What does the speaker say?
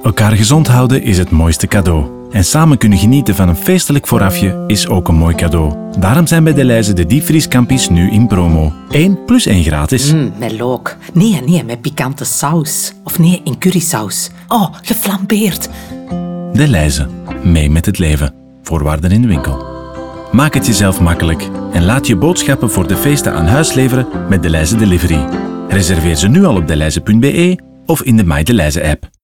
Elkaar gezond houden is het mooiste cadeau. En samen kunnen genieten van een feestelijk voorafje is ook een mooi cadeau. Daarom zijn bij Delhaize de diepvrieskampies nu in promo. 1 + 1 gratis. Met look. Nee, met pikante saus. Of nee, in currysaus. Oh, geflambeerd. Delhaize. Mee met het leven. Voorwaarden in de winkel. Maak het jezelf makkelijk en laat je boodschappen voor de feesten aan huis leveren met Delhaize Delivery. Reserveer ze nu al op delhaize.be of in de My Delhaize app.